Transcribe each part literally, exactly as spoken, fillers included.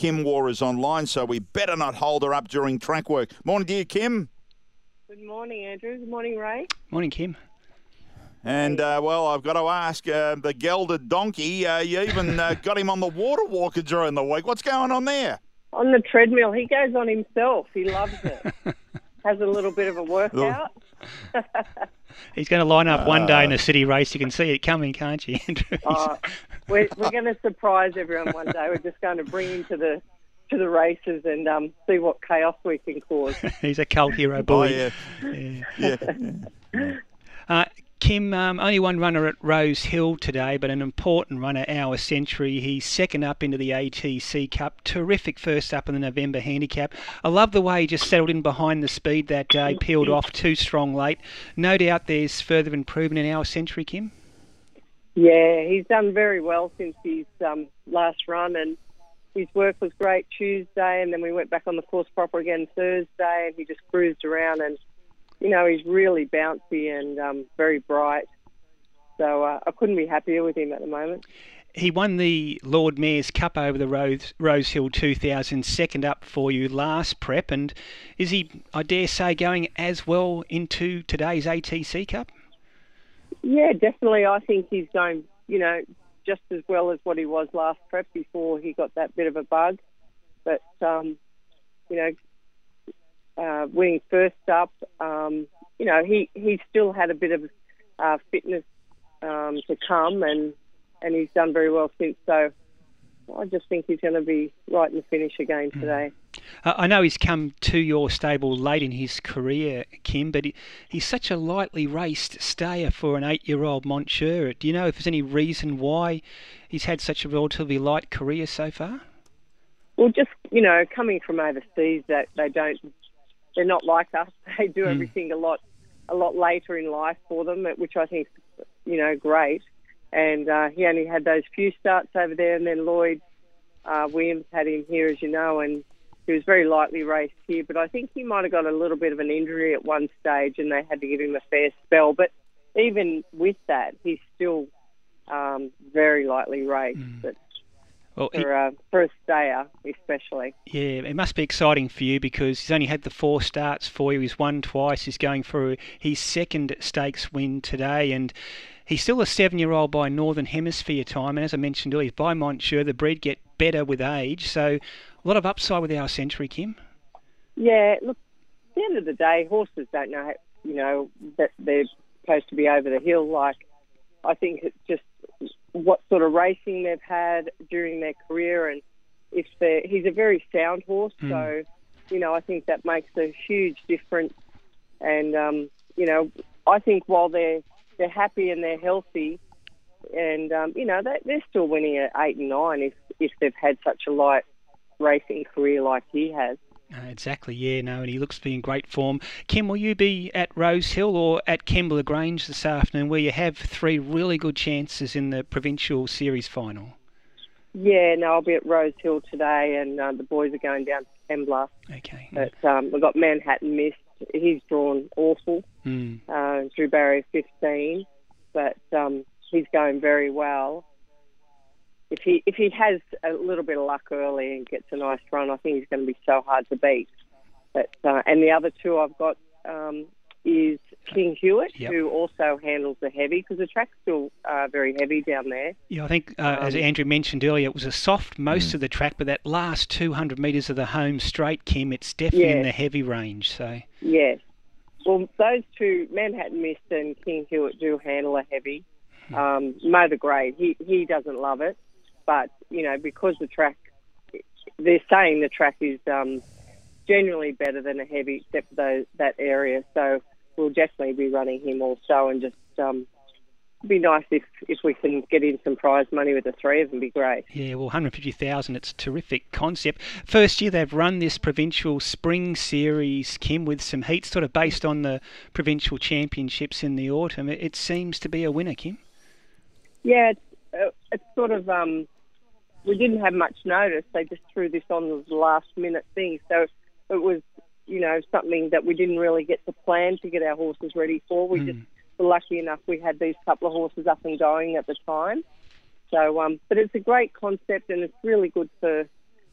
Kim Waugh is online, so we better not hold her up during track work. Morning to you, Kim. Good morning, Andrew. Good morning, Ray. Morning, Kim. And, uh, well, I've got to ask, uh, the gelded donkey, uh, you even uh, got him on the water walker during the week. What's going on there? On the treadmill. He goes on himself. He loves it. Has a little bit of a workout. He's going to line up one day in a city race. You can see it coming, can't you, Andrew? Oh, we're we're going to surprise everyone one day. We're just going to bring him to the to the races and um, see what chaos we can cause. He's a cult hero boy. Oh, yeah. yeah. yeah. Uh, Kim, um, only one runner at Rose Hill today, but an important runner, Our Century. He's second up into the A T C Cup. Terrific first up in the November handicap. I love the way he just settled in behind the speed that day, peeled off too strong late. No doubt there's further improvement in Our Century, Kim? Yeah, he's done very well since his um, last run, and his work was great Tuesday, and then we went back on the course proper again Thursday, and he just cruised around, and you know, he's really bouncy and um, very bright. So uh, I couldn't be happier with him at the moment. He won the Lord Mayor's Cup over the Rose, Rose Hill two thousand, second up for you last prep. And is he, I dare say, going as well into today's A T C Cup? Yeah, definitely. I think he's going, you know, just as well as what he was last prep before he got that bit of a bug. But, um, you know, Uh, winning first up, um, you know, he, he still had a bit of uh, fitness um, to come, and, and he's done very well since. So I just think he's going to be right in the finish again today. Uh, I know he's come to your stable late in his career, Kim, but he, he's such a lightly raced stayer for an eight-year-old Montjeur. Do you know if there's any reason why he's had such a relatively light career so far? Well, just, you know, coming from overseas, that they don't... They're not like us. They do everything mm. a lot, a lot later in life for them, which I think, you know, great. And uh, he only had those few starts over there, and then Lloyd uh, Williams had him here, as you know, and he was very lightly raced here. But I think he might have got a little bit of an injury at one stage, and they had to give him a fair spell. But even with that, he's still um, very lightly raced. Mm. But, Well, for, he, uh, for a stayer, especially. Yeah, it must be exciting for you because he's only had the four starts for you. He's won twice. He's going for his second stakes win today, and he's still a seven-year-old by Northern Hemisphere time. And as I mentioned earlier, by Montjeur, the breed get better with age. So a lot of upside with Our Century, Kim. Yeah, look, at the end of the day, horses don't know, you know, that they're supposed to be over the hill. Like, I think it's just what sort of racing they've had during their career, and if they're, he's a very sound horse, mm. so you know I think that makes a huge difference. And um, you know, I think while they're they're happy and they're healthy, and um, you know they, they're still winning at eight and nine if if they've had such a light racing career like he has. Uh, exactly, yeah, no, and he looks to be in great form. Kim, will you be at Rose Hill or at Kembla Grange this afternoon, where you have three really good chances in the Provincial Series final? Yeah, no, I'll be at Rose Hill today, and uh, the boys are going down to Kembla. Okay. But um, we've got Manhattan Mist. He's drawn awful, mm. uh, through barrier fifteen, but um, he's going very well. If he if he has a little bit of luck early and gets a nice run, I think he's going to be so hard to beat. But uh, and the other two I've got um, is King Hewitt, yep. who also handles the heavy, because the track's still uh, very heavy down there. Yeah, I think, uh, um, as Andrew mentioned earlier, it was a soft most mm. of the track, but that last two hundred metres of the home straight, Kim, it's definitely yeah. in the heavy range. So Yes. Well, those two, Manhattan Mist and King Hewitt, do handle a heavy. Um, Mo the Grey, he, he doesn't love it. But, you know, because the track, they're saying the track is um, generally better than a heavy, except for those, that area. So we'll definitely be running him also, and just um, it'd be nice if, if we can get in some prize money with the three of them. Be great. Yeah, well, one hundred fifty thousand, it's a terrific concept. First year they've run this Provincial Spring Series, Kim, with some heats sort of based on the Provincial Championships in the autumn. It, it seems to be a winner, Kim. Yeah, it's, uh, it's sort of... Um, we didn't have much notice. They just threw this on as a last-minute thing. So it was, you know, something that we didn't really get to plan to get our horses ready for. We mm. just were lucky enough we had these couple of horses up and going at the time. So, um, but it's a great concept, and it's really good for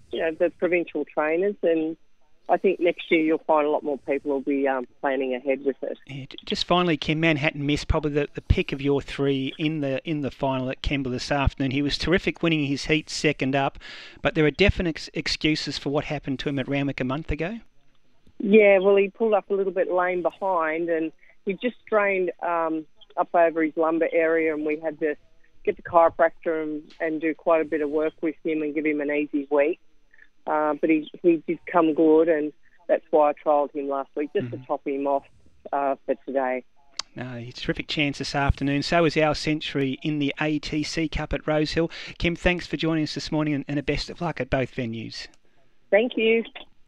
you know, the provincial trainers, and I think next year you'll find a lot more people will be um, planning ahead with it. Yeah, just finally, Kim, Manhattan missed probably the, the pick of your three in the in the final at Kembla this afternoon. He was terrific winning his heat second up, but there are definite ex- excuses for what happened to him at Randwick a month ago. Yeah, well, he pulled up a little bit lane behind, and he just strained um, up over his lumbar area, and we had to get the chiropractor and, and do quite a bit of work with him and give him an easy week. Uh, but he he did come good, and that's why I trialled him last week, just mm-hmm. to top him off uh, for today. No, it's a terrific chance this afternoon. So is our century in the A T C Cup at Rosehill. Kim, thanks for joining us this morning, and, and a best of luck at both venues. Thank you.